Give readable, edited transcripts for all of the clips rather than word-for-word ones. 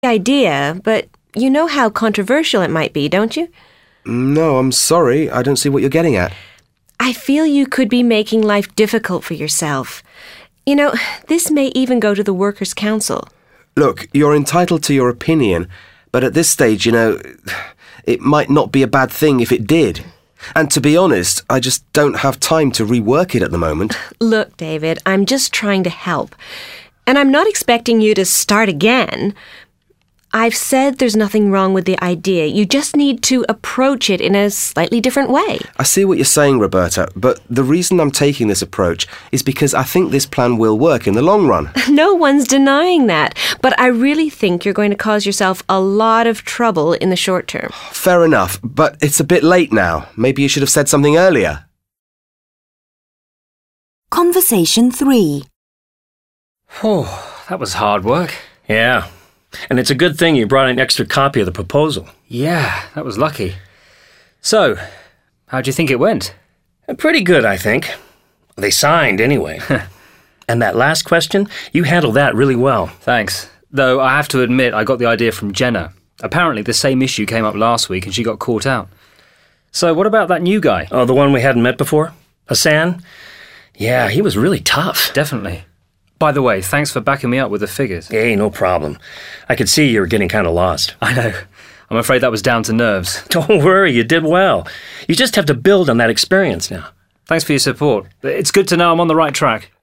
idea, but you know how controversial it might be, don't you? No, I'm sorry. I don't see what you're getting at. I feel you could be making life difficult for yourself. You know, this may even go to the Workers' Council. Look, you're entitled to your opinion, but at this stage, it might not be a bad thing if it did. And to be honest, I just don't have time to rework it at the moment. Look, David, I'm just trying to help. And I'm not expecting you to start again. I've said there's nothing wrong with the idea. You just need to approach it in a slightly different way. I see what you're saying, Roberta, but the reason I'm taking this approach is because I think this plan will work in the long run. No one's denying that, but I really think you're going to cause yourself a lot of trouble in the short term. Fair enough, but it's a bit late now. Maybe you should have said something earlier. Conversation 3. Oh, that was hard work. Yeah. And it's a good thing you brought an extra copy of the proposal. Yeah, that was lucky. So, how do you think it went? Pretty good, I think. They signed, anyway. And that last question, you handled that really well. Thanks. Though I have to admit I got the idea from Jenna. Apparently the same issue came up last week and she got caught out. So what about that new guy? Oh, the one we hadn't met before? Hassan? Yeah, he was really tough. Definitely. By the way, thanks for backing me up with the figures. Hey, no problem. I could see you were getting kind of lost. I know. I'm afraid that was down to nerves. Don't worry, you did well. You just have to build on that experience now. Thanks for your support. It's good to know I'm on the right track.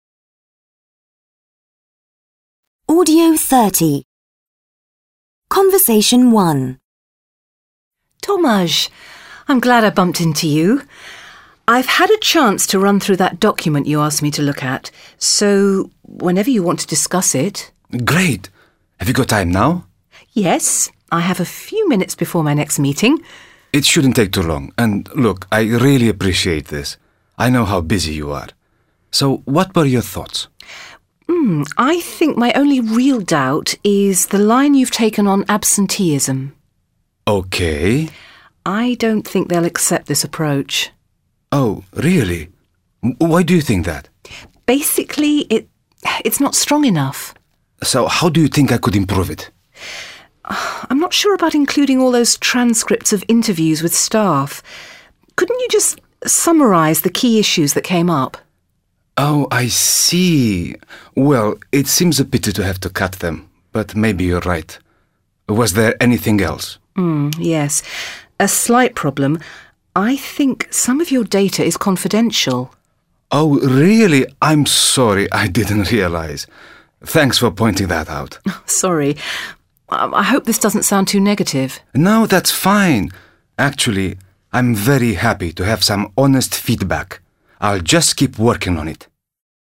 Audio 30. Conversation 1. Tomasz, I'm glad I bumped into you. I've had a chance to run through that document you asked me to look at, so whenever you want to discuss it... Great. Have you got time now? Yes, I have a few minutes before my next meeting. It shouldn't take too long. And look, I really appreciate this. I know how busy you are. So what were your thoughts? I think my only real doubt is the line you've taken on absenteeism. Okay. I don't think they'll accept this approach. Oh, really? Why do you think that? Basically, it's not strong enough. So how do you think I could improve it? I'm not sure about including all those transcripts of interviews with staff. Couldn't you just summarise the key issues that came up? Oh, I see. Well, it seems a pity to have to cut them, but maybe you're right. Was there anything else? Yes. A slight problem. I think some of your data is confidential. Oh, really? I'm sorry, I didn't realize. Thanks for pointing that out. Sorry. I hope this doesn't sound too negative. No, that's fine. Actually, I'm very happy to have some honest feedback. I'll just keep working on it.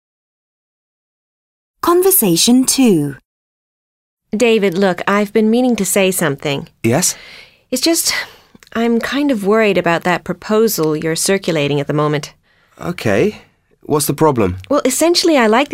Conversation 2. David, look, I've been meaning to say something. Yes? It's just, I'm kind of worried about that proposal you're circulating at the moment. Okay. What's the problem? Well, essentially, I like the